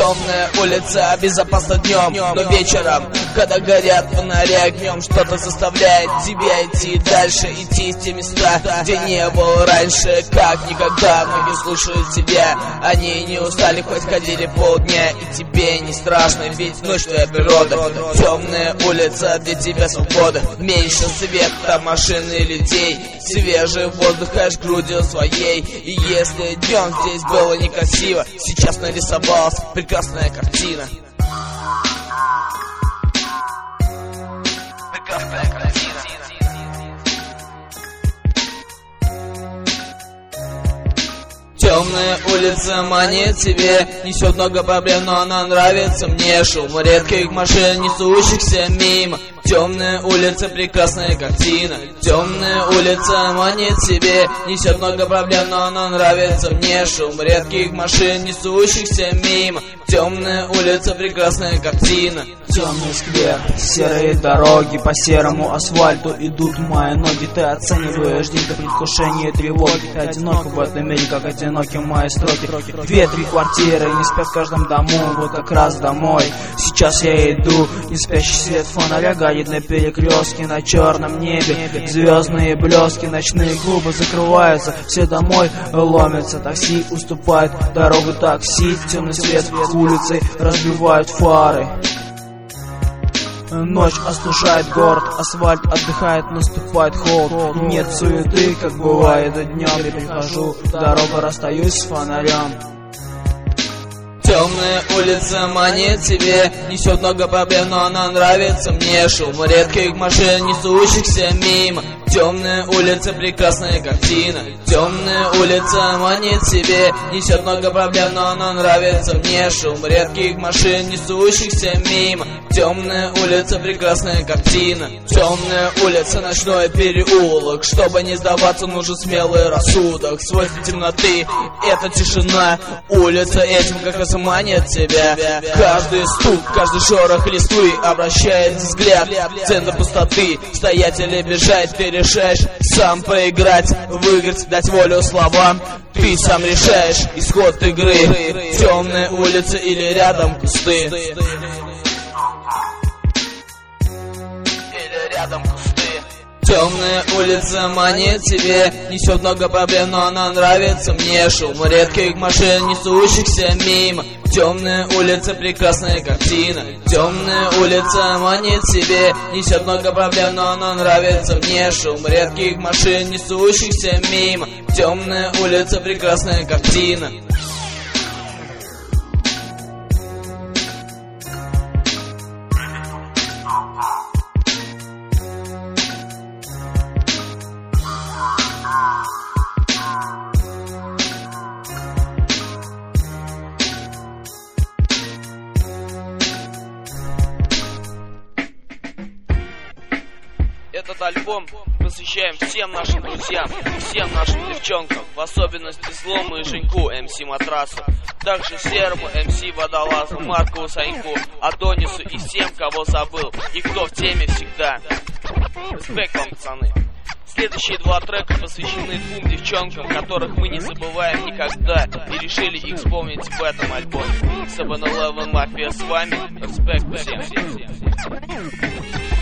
Темная улица безопасна днем, но вечером, когда горят фонари огнем, что-то заставляет тебя идти дальше, идти в те места, где не был раньше. Как никогда многие слушают тебя, они не устали, хоть ходили полдня, и тебе не страшно, ведь ночь твоя природа. Темная улица, для тебя свобода, меньше света, машин и людей, свежий воздух аж грудью своей. И если днем здесь было некрасиво, сейчас нарисовалась прекрасная картина. Прекрасная картина. Темная улица манит тебе, несет много проблем, но она нравится мне. Шум редких машин, несущихся мимо. Темная улица, прекрасная картина. Темная улица манит себе, несет много проблем, но она нравится мне. Шум редких машин, несущихся мимо. Темная улица, прекрасная картина. Темный сквер, серые дороги, по серому асфальту идут мои ноги. Ты оцениваешь день до предвкушения тревоги. Ты одинок в этом мире, как одиноки мои строки. 2-3 квартиры, не спят в каждом дому, вот как раз домой. Сейчас я иду, не спящий свет фонаря горит на перекрестке, на черном небе. Звездные блески, ночные клубы закрываются, все домой ломятся. Такси уступает дорогу такси, темный свет улицы разбивают фары. Ночь остужает город, асфальт отдыхает, наступает холод. Нет суеты, как бывает днем. Я прихожу, дорогу расстаюсь с фонарем. Темная улица манит тебе, несет много проблем, но она нравится мне. Шум редких машин, несущихся мимо. Темная улица, прекрасная картина. Темная улица манит себе, несет много проблем, но она нравится мне. Шум редких машин, несущихся мимо. Темная улица, прекрасная картина. Темная улица, ночной переулок. Чтобы не сдаваться, нужен смелый рассудок. Свойство темноты — это тишина. Улица этим как раз манит тебя. Каждый стук, каждый шорох листвы обращает взгляд в центр пустоты. Стоять или бежать, ты решаешь сам проиграть, выиграть, дать волю словам. Ты сам решаешь исход игры. Темная улица или рядом кусты. Или рядом кусты. Темная улица манит тебе, несет много проблем, но она нравится мне. Шум редких машин, несущихся мимо. Темная улица, прекрасная картина. Темная улица манит себе, несет много проблем, но она нравится мне. Шум редких машин, несущихся мимо. Темная улица, прекрасная картина. Этот альбом посвящаем всем нашим друзьям, всем нашим девчонкам, в особенности Злому и Женьку, МС Матрасу, также Серому, МС Водолазу, Маркову, Саньку, Адонису и всем, кого забыл, и кто в теме всегда. Респект вам, пацаны. Следующие 2 трека посвящены 2 девчонкам, которых мы не забываем никогда, и решили их вспомнить в этом альбоме. 7-Eleven Mafia с вами. Респект всем.